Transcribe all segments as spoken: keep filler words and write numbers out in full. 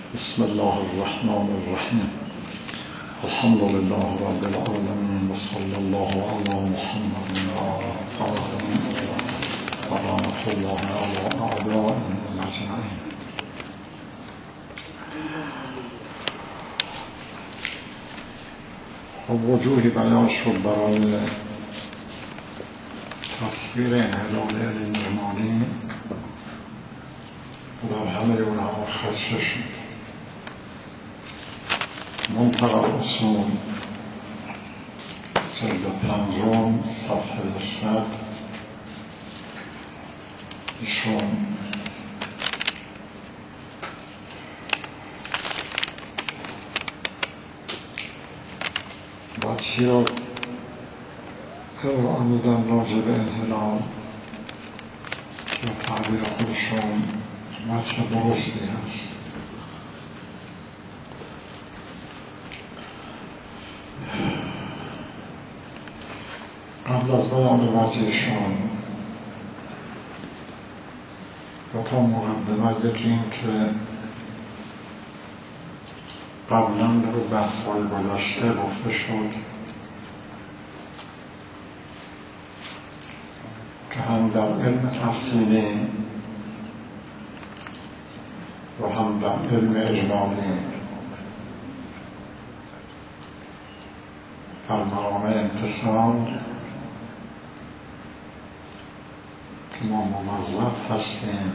بسم الله الرحمن الرحیم. الحمد لله رب العالمین و صلی الله علی محمد و آله و رحمت الله علی اعدائهم اجمعین. وجوهی بیان شد برای تصویر انحلال علم جمالی و در همه اونها خدشه شد. منطقه اصول جلد پنجم صفحه صد ایشون با چی رو آمدن راجع به انحلال که تعبیر خودشون وجه درستی هست. قبل از بیان وجهشون دو تا مقدمه، یکی این که قبلا در بحث‌های گذشته گفته شد که هم در علم تفصیلی و هم در علم اجمالی در مقام امتصال که ما موظف هستیم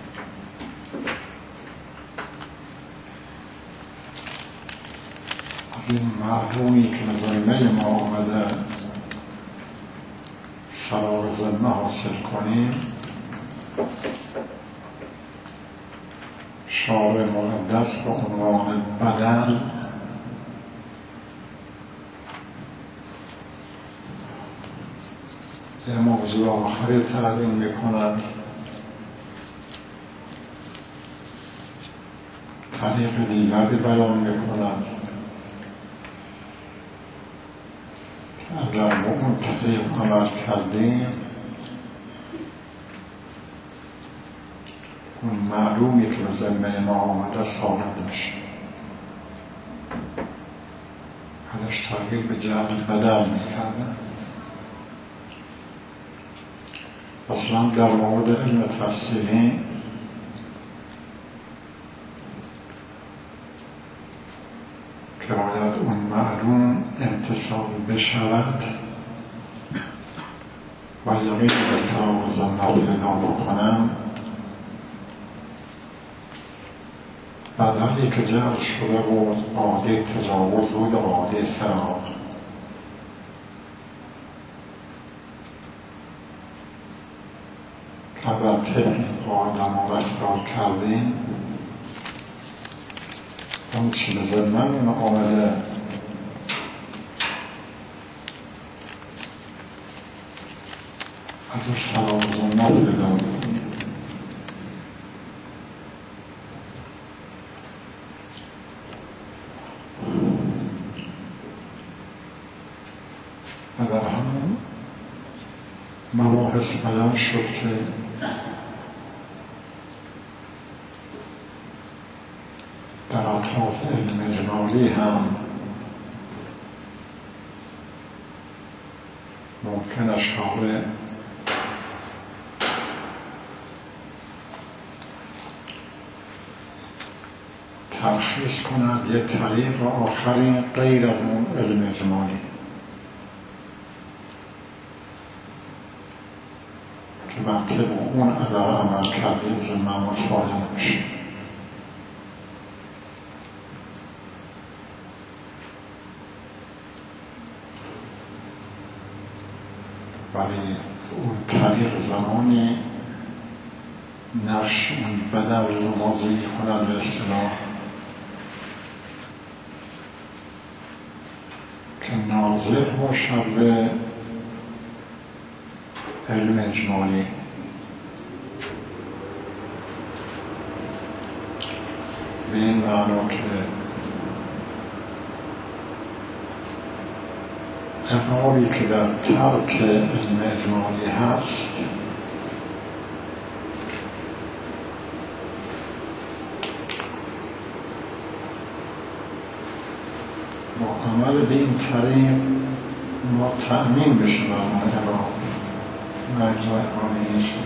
از این معلومی که به ذمه ما آمده فراغ ذمه حاصل کنیم، شارع مقدس به عنوان بدل یه موضوع آخری تعلیم میکند، طریق دیگری بیان میکند که اگر با اون طریق عمل کردیم اون معلومی که به ذمه ما آمده ثابت میشه. ازش تغییر به جهت بدل میکردن. اصلا در مورد علم تفصیلی که باید اون معلوم امتصال بشود و یقین به فراغ ذمه پیدا بکنم، بدلی که جعل شده بود عاده تجاوز بود و عاده فراغ. البته این قاعده ما رفتار کردیم اون چی به ذمه آمده از اون فراغ ذمه پیدا بکنیم. و در همون مباحث بیان شد که در اطراف علم اجمالی هم ممکن شارع ترخیص کند یک طریق آخری غیر از اون علم اجمالی که منطقه با اون اگر عمل کردیم ذمه فایده نمیشه. ولی اون طریق زمانی نقش اون بدل رو واضحی کند به اصطلاح که ناظر باشد به علم اجمالی. به این معنا که اقراری که در ترک علم اجمالی هست با عمل به این طریق ما تأمین بشه بر ما اله مجد و اقامه نیستیم.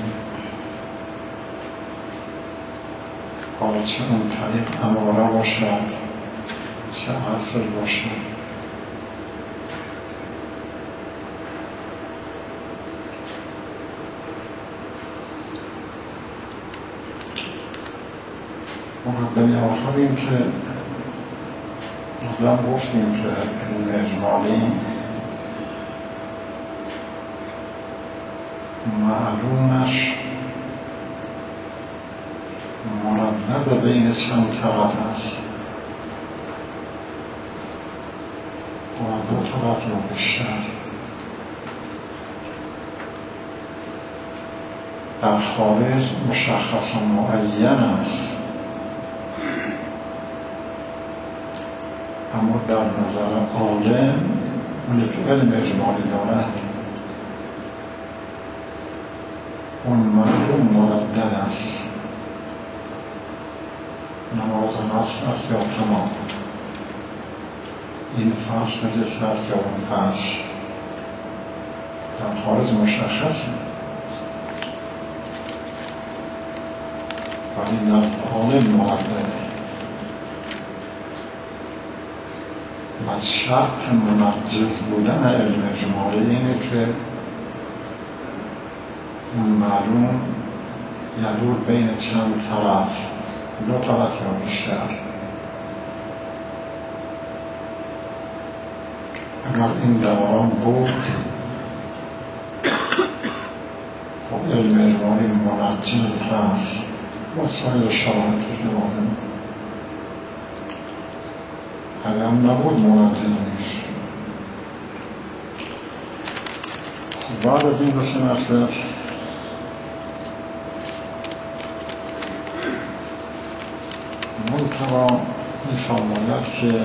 حالا چه اون طریق اماره باشد چه اصل باشد. مقدمه آخر این که قبلا گفتیم که علم اجمالی معلومش مردد بین چند طرف است و دو طرف رو بیشتر. در خارج مشخص و معین است، اما در نظر عالم اونی که علم اجمالی دارد اون معلوم مردد است. نماز نصف است یا تمام، این فرش نجس است یا اون فرش، در خارج مشخصه، ولی نزد عالم مردده. و شرط منجز بودن علم اجمالی اینه که اون معلوم یدور بین چند طرف، دو طرف یا بیشتر. اگر این دوران بود خب علم اجمالی منجز هست و سایر شرایطی که لازم. اگر نبود منجز نیست. بعد از این بسیم افزر منطقا میفرماید که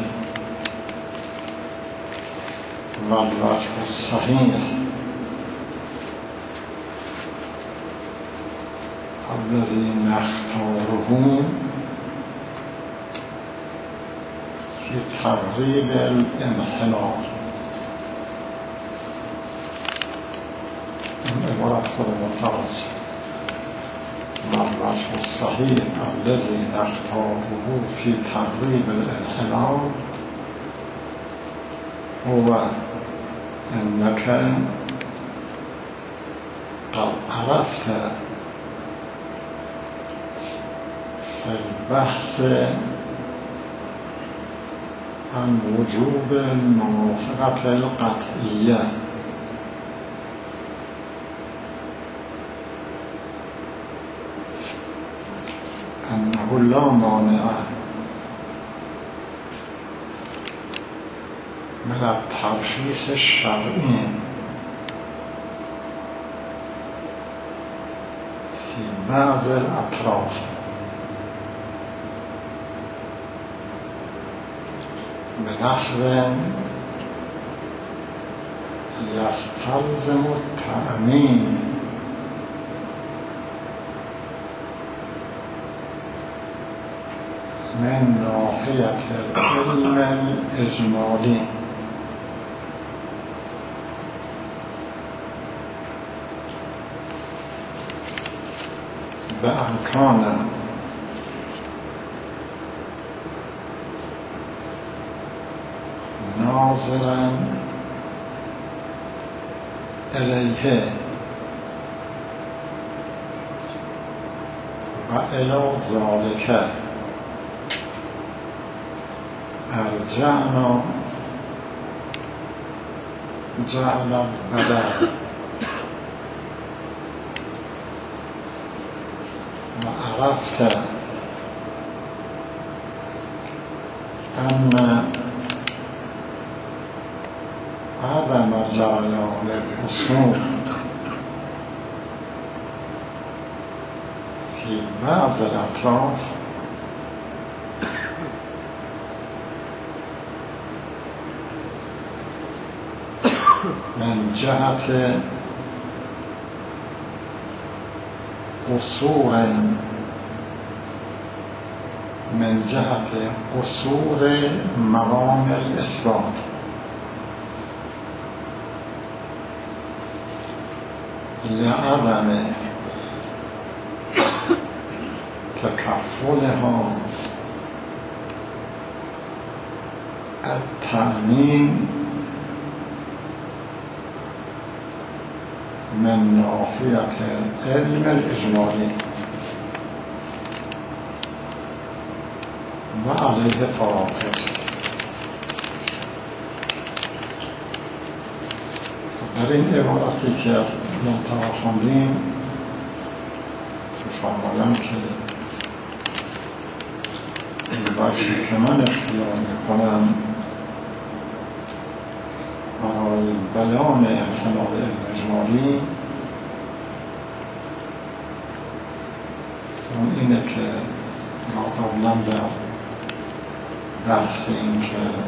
والوجه الصحیح الذی نختاره فی تقریب الانحلال. این عبارت خود منطقاست. والوجه الصحیح الذی نختاره فی تقریب الانحلال هو انك قد عرفت في البحث عن وجوب الموافقة القطعية أنه لا مانع من الترخیص الشرعی فی بعض الاطراف بنحو یستلزم التأمین من ناحیة العلم الإجمالی. بأن كان ناظرا إليه وإلى ذلك أرجعنا جعل البدن وعرفت أن عدم جريان الأصول في بعض الأطراف من جهة قصور من جهت قصور مقام الإثبات، لعدم تكفلها التأمين من ناحية العلم الإجمالي، وعليه فرافق. در این عبارتی که از منطقه خوندیم فرمایند که این بخشی که من اختیار میکنم برای بیان انحلال علم اجمالی اون اینه که ما قبلا در بحث این که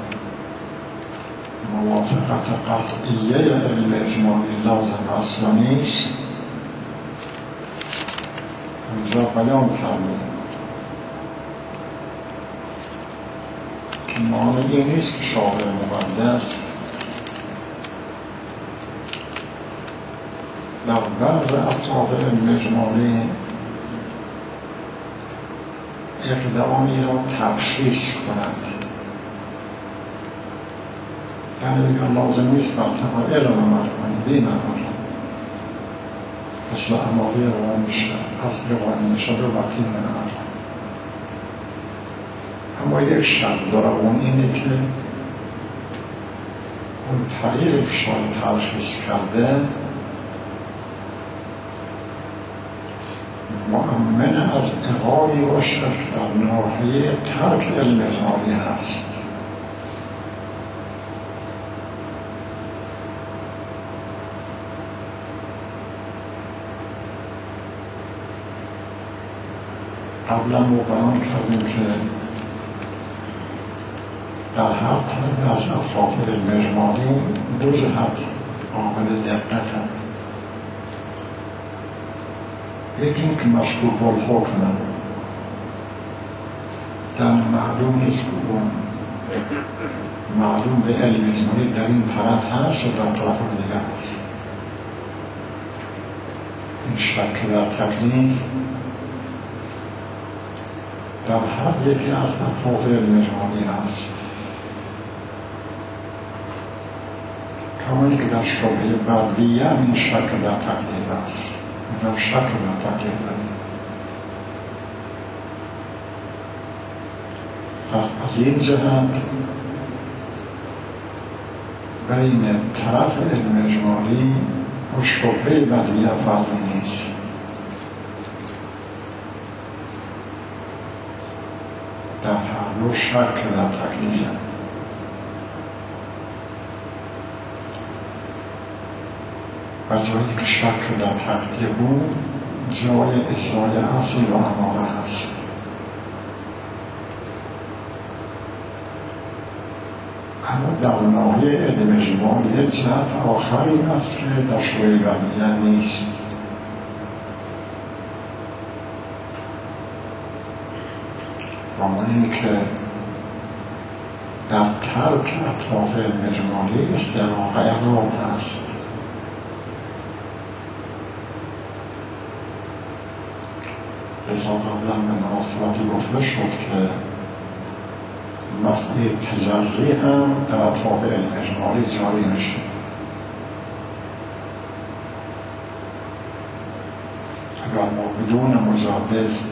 موافقت قطعیه علم اجمالی لازم است و نیست اونجا بیان کردیم که معنی نیست که شارع مقدس در بعض افراد علم اجمالی اقدامی را ترخیص کند، یعنی بگن لازم نیست بطبع علم عمل کنید، بین عمل مثل عمالی روان میشه از روان میشه به وقتی من عمل. اما یک شرط داره، اون اینه که اون طریقی که شاید ترخیص کرده مؤمن از اقایی باشه که در ناحیه ترک علم اجمالی هست. قبلا ما بیان کردیم که در هر طرف از افراد علم اجمالی دو جهت قابل دقت. یکی این که مشکوک الحکم یعنی معلوم نیست که اون معلوم به علم اجمالی در این طرف هست و در طرف دیگه هست. این شک در تکلیف در هر یکی از افراد علم اجمالی هست، کمانی که در شبهه بدیه این شک در تکلیف هست، در شک در تکلیف داریم. پس از این جهت بین طرف علم اجمالی و شبهه بدیه فرقی نیست. در هر دو شک در تکلیف هست. و جایی که شک در تکلیف بود جای اجرای اصل و اماره هست. اما در ناحیه علم اجمالی جهت آخری هست که در شبهه بدیه نیست. این که در ترک اطراف علم اجمالی استحقاق اقرار هست. لذا قبلا به مناسبتی گفته شد که مسئله تجلی هم در اطراف علم اجمالی جاری میشه. اگر ما بدون مجوز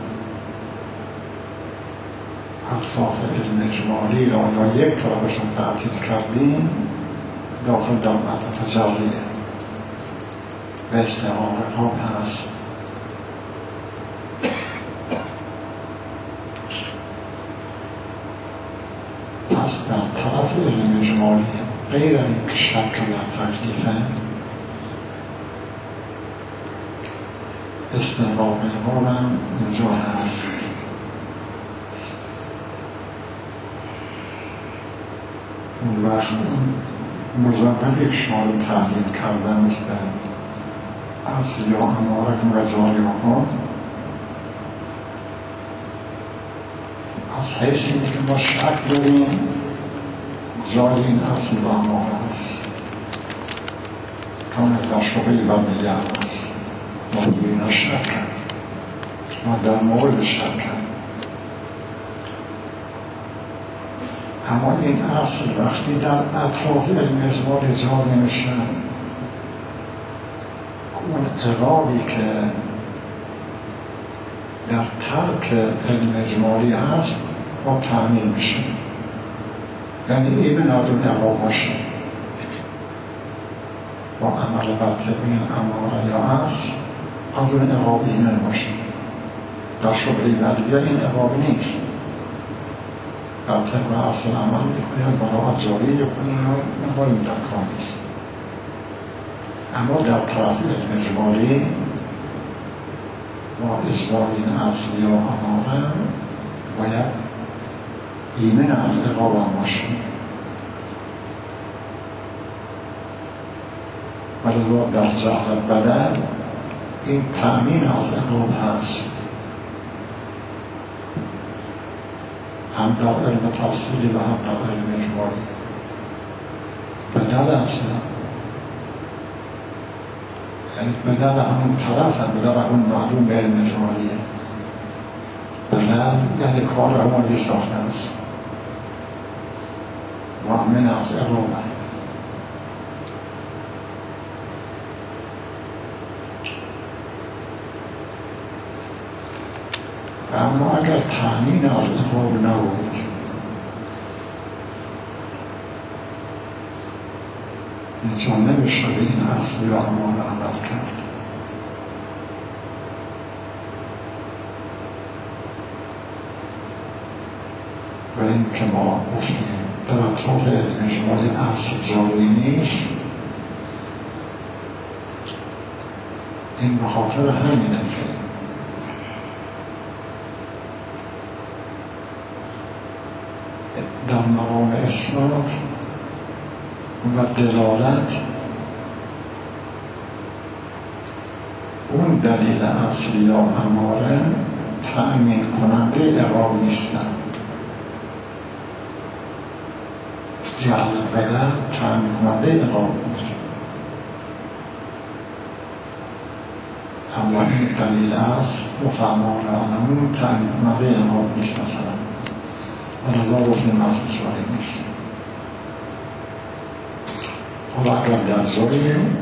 اطراف علم اجمالی را یا یک طرفشون تعطیل کردیم داخل در مطلب تجلیه و استحقاق اقرار هست. پس در طرف علم اجمالی غیر این که شک در تکلیفه استحقاق اقرار هم اونجا هست. اون وقت مجوزی که شما تحلیل کردن مثل اصل یا اماره که مجالی بکن از حیث اینه که ما شک داریم جای این اصل و اماره هست، کامل تشابه بدیه هست. ما دوینا شک کرد، ما در مورد شک کرد. اما این اصل وقتی در اطراف علم اجمالی جا نمیشه، اون عقابی که در ترک علم اجمالی هست با تعمیم میشه، یعنی ایمن از اون عقاب باشه با عمل بر تبین اماره یا اصل از اون عقاب ایمن باشه. در شبهه بدیه این عقاب نیست، در طبق اصل عمل میکنیم براعت جاری کنیم و نقایم در کار نیست. اما در طرف علم اجمالی با اجرای این اصل یا اماره باید ایمن از عقاب هم باشیم. ولذا در جهل بدل این تأمین از عقاب هست، هم در علم تفصیلی و هم در علم اجمالی. بدل اصلا یعنی بدل همون طرف هم، بدل همون معلوم به علم اجمالیه. بدل یعنی کار همونی ساخته است، مؤمن از عقاب. اما اگر تأمین از عقاب نبود، اینجا نمیشه به این اصل یا اماره عمل کرد. و این که ما گفتیم در اطراف علم اجمالی اصل جاری نیست، این به خاطر همینه که در مقام اسناد و دلالت اون دلیل اصلی یا اماره تأمین کننده عقاب نیستن. جهل بدل تأمین کننده عقاب بود، اما این دلیل اصل مفهمان آنمون تأمین کننده عقاب نیست. مثلا ولذا گفتیم اصل جاری نیست. حالا اگر در زوریم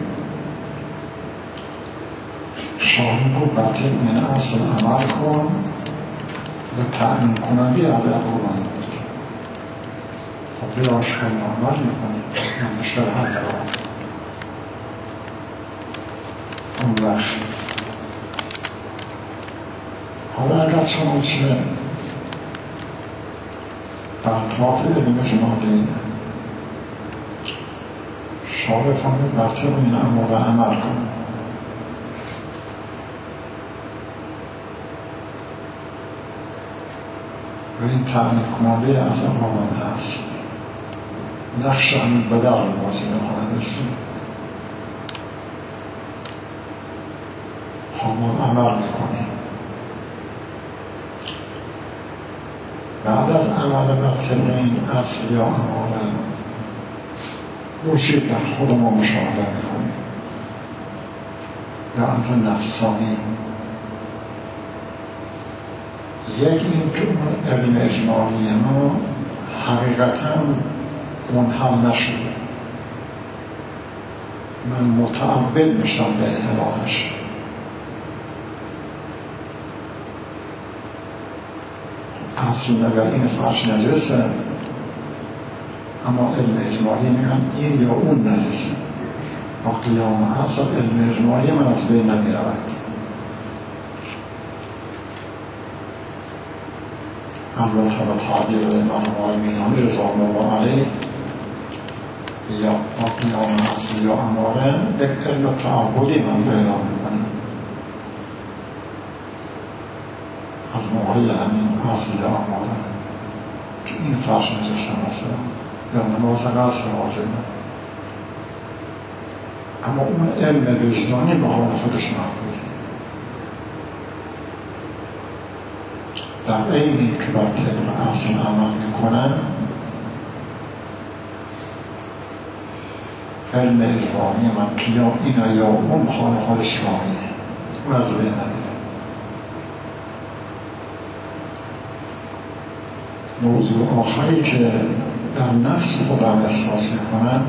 شاهی کو باطل این اصل عمل کن و تأمین کنندی از عقاب هم بود. خب به آشکال عمل میکنیم یا مشکل حل رو اون وقت. حالا اگر چنانچه در اطراف علم اجمالی شارفانه بر طبق این اماره عمل کن، و این تأمین کننده از عقاب هست، نقش همین بدل رو بازی میکنه رسید، همون عمل میکنیم. بعد از عمل بر طبق این اصل یا اماره دو چیز در خود ما مشاهده میکنیم، یا امر نفسانی. یک این که اون علم اجمالی ما حقیقتا منحل نشده، من متعبد میشم به انحلالش. اصل اگر این فرش نجسه، اما علم اجمالی میگن این یا اون نجسه، با قیام اصل علم اجمالی من از بین نمی رود. البته به تعبیر امام المینانی رضا الله علیه یا با قیام اصل یا اماره یک علم تعبدی من پیدا میکنم از موقعی همین اصل یا اماره که این فرش نجسه مثلا یا نماز قصر واجبه، اما اون علم وجدانی به حال خودش محفوظه. در عین که بر طبق اصل عمل میکنن علم اجمالی من که یا اینا یا اون حال خودش رامیه اون از بین نداره. موضوع آخری که در نفس خودم احساس میکنم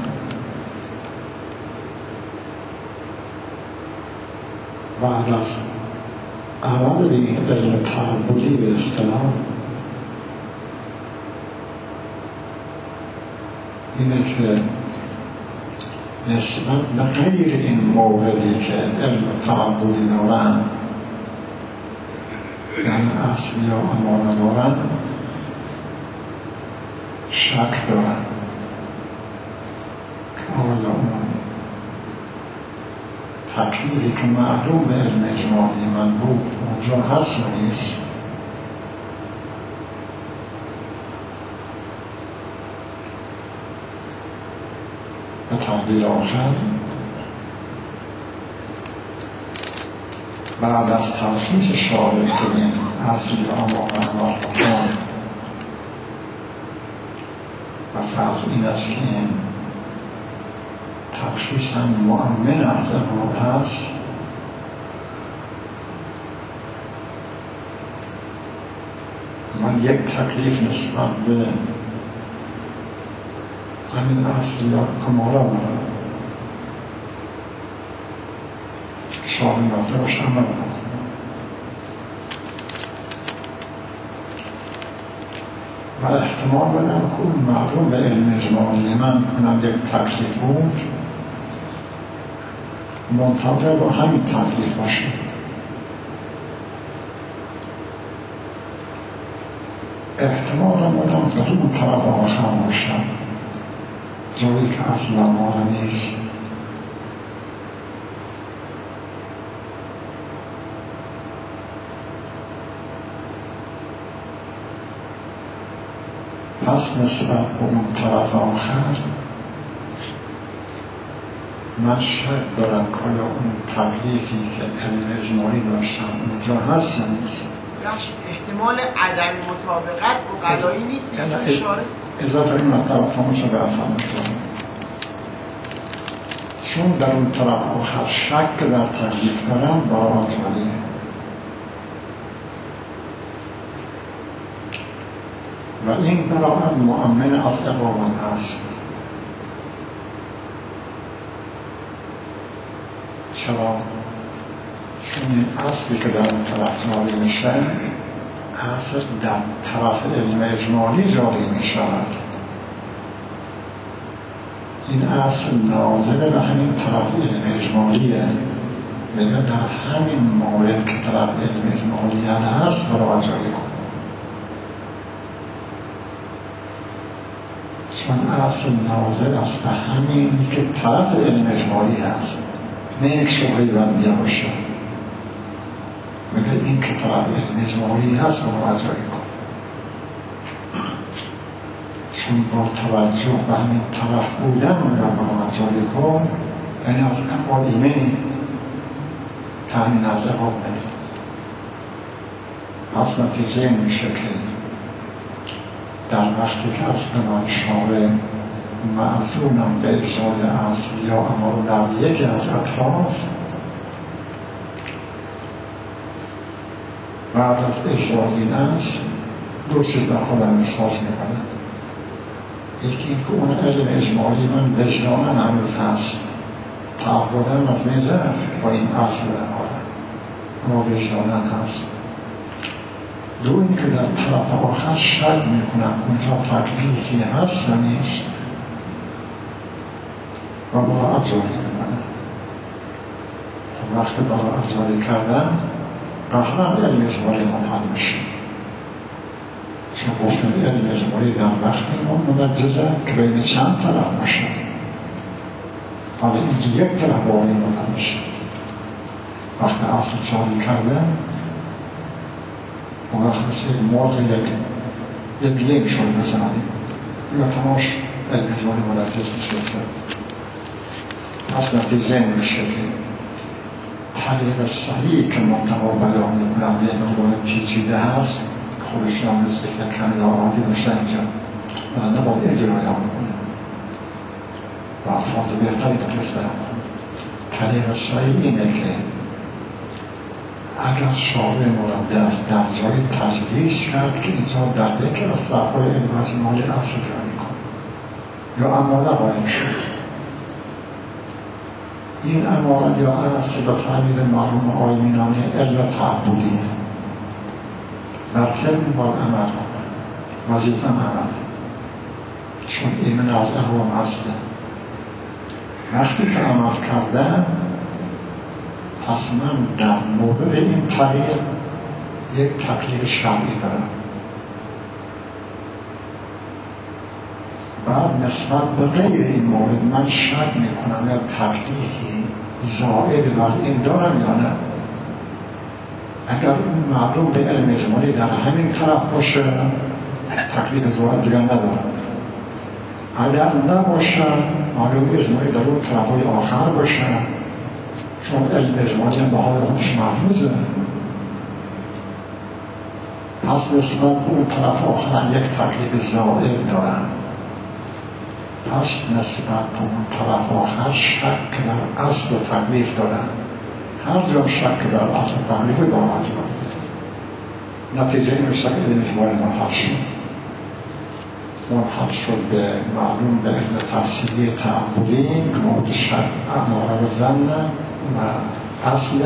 بعد از عمل به این علم تعبدی به اصطلاح اینه که نسبت به غیر این موردی که علم تعبدی دارن یعنی اصلی یا امانه دارن شک دارن که آیا اون تقلیدی که معلوم به علم اجمالی من بود اونجا هست یا نیست. به تعبیر آخر بعد از تلخیص شارع که این اصلی آمانه عمل بکن و فرض این است که این تلخیص هم مؤمن از اقرار هست، من یک تکلیف نسبت به همین اصلی یا کمالا دارم شامل رفته باش عمل بکنم و احتمال بدم که اون معلوم به علم اجمالی من کنم یک تکلیف بود منطبق با همین تکلیف باشه. احتمال بدم که اون طرف آخر باشم جایی که اصلا مالا نیست. پس نسبت به اون طرف آخر من شک دارم که اون تکلیفی که علم اجمالی داشتم اونجا هست یا نیست. احتمال عدم مطابقت و قضایی نیست که اشاره اضافه این مطلب تماشا به افهم شدم چون در اون طرف آخر شک در تکلیف دارم براعت ولیه و این براعت مؤمن از اقرارم هست. چرا؟ چون این اصلی که در اون طرف جاری میشه اصل در طرف علم اجمالی جاری میشود. این اصل ناظر به همین طرف علم اجمالیه، میگه در همین مورد که طرف علم اجمالی هست برای جاری کن چون اصل ناظر است به همینی که طرف علم اجمالی هست نه یک شبهی بندیه باشه. میگه این که طرف علم اجمالی هست رو مراجعه کن چون با توجه به همین طرف بودن رو مراجعه کن یعنی از اقبال ایمنی تامین از اقبال نمی پس نتیجه این میشه که در وقتی که اصل من شارع معزونم به اجرای اصلی یا امر در یکی از اطراف بعد از اجرای این اصل دو چیز در خودم احساس میکنم. یکی این که اون علم اجمالی من وجدانم هنوز هست تعبدم از بین رفت با این اصل امارم اما وجدانم هست. دو این که در طرف آخر شک میکنم اونجا تکلیفی هست یا نیست و براعت جاری میکنم. خب وقتی براعت جاری کردم قهران علم اجمالی منحل میشه چون گفتم علم اجمالی در وقتی منجزه که بین چند طرف باشه حالا این یک طرف باقی منحل میشه. وقتی اصل جاری کردم و وقت مثل مرد یک یک لینک شد مثلا یا تماش علم اجمالی منجز نسیده. پس نتیجه این میشه که طریق صحیح که محتوا بیان میکنم یه مقدار پیچیده هست خودشون هم مثل که کمی دارازی داشتن اینجا من نباید اینجا رو یاد کنه و الفاظ بهتری بکرس برم طریق صحیح اینه که اگر شارع مقدس در جایی تجویز کرد که اینجا در یکی از طرفهای علم اجمالی اصل جاری کن یا امانه قایم شد این امانت یا اصل به تعبیر مرحوم آیینانی علم تعبدی بر طبق باید عمل کنه وظیفه عمله چون ایمن از اقوام هسته وقتی که عمل کردن پس من در مورد این طریق یک تقلید شرعی دارم بعد نسبت به غیر این مورد من شک میکنم یا تقلیدی زائد بر این دارم یا نه اگر اون معلوم به علم اجمالی در همین طرف باشه تقلید زائد دیگر ندارد اگر نباشه معلوم اجمالی در اون طرف های آخر باشه چون علم اجمالی هم به حال خودش محفوظه پس نسبت به اون طرف آخر یک تقلید زائد دارم پس نسبت به اون طرف آخر شک در اصل تکلیف دارن هر جا شک در اصل تکلیف دارن نتیجه این میشه که علم اجمالی منحل شد منحل شد به معلوم به علم تفصیلی تعبدی که مورد شک اماره و زن و اصل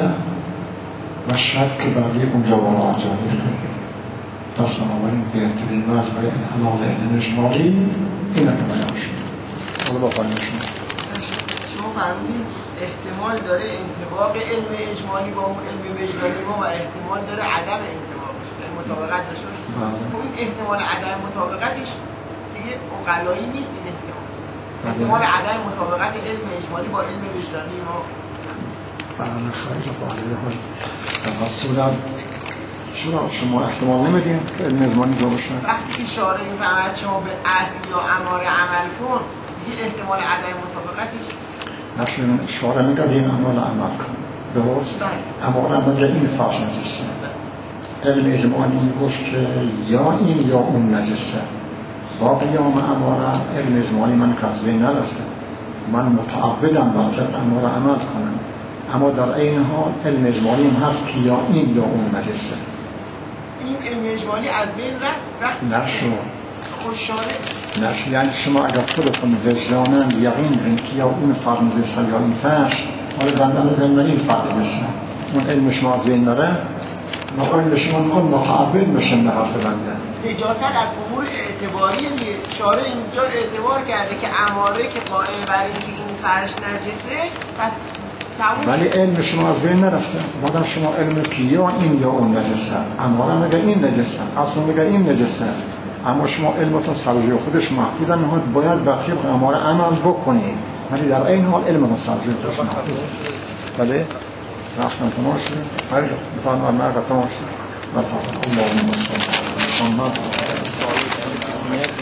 و شک بر یک اونجا بالا جاری کنید پس بنابراین بهترین وجه برای انحلال علم اجمالی اینه که بیان شد حالا با پایینشون شما فرمودین احتمال داره انطباق علم اجمالی با اون علم وجدانی ما و احتمال داره عدم انطباقش یعنی مطابقت داشته باشه خب این احتمال عدم مطابقتش دیگه عقلایی نیست این احتمال احتمال عدم مطابقت علم اجمالی با علم وجدانی ما بله خیلی فعالیه های در صورت چرا شما احتمال نمیدین که علم اجمالی جا باشه؟ وقتی که شارع میفهمد شما به اصل یا اماره عمل کن دیگه احتمال عدم مطابقتش نشون شارع میگه این عمل عمل کن درست؟ اماره عمل این فرش نجسه علم اجمالی گفت که یا این یا اون نجسه با قیام اماره علم اجمالی من کذبه نرفته من متعبدم با طبق اماره عمل کنم اما در این حال علم اجمالی هم هست که یا این یا اون نجسه این علم اجمالی از بین رفت رفت نشو خوششانه نشو یعنی شما اگر خودتون وجدانن یقین دارین که یا اون فرد نجسه یا این فرش حالا بندم بگم این فرد نجسه اون علم شما از بین نره ما علم شما نکن متعبد میشن به حرف بنده اجازت از امور اعتباری شارع اینجا اعتبار کرده که اماره که قائم بر اینکه این فرش نجسه پس ولی علم شما از بین نرفته بادم شما علم که یا این یا اون نجسه اماره میگه این نجسه اصلا میگه این نجسه اما شما علمتون سرجوی خودش محفوظ هم نهاد باید بر طبق اماره عمل بکنید ولی در این حال علمتون سرجوی خودش محفوظ ولی رفتن تمام شد خیلی بفرمایید مرد تمام شد و تا اللهم صل علی محمد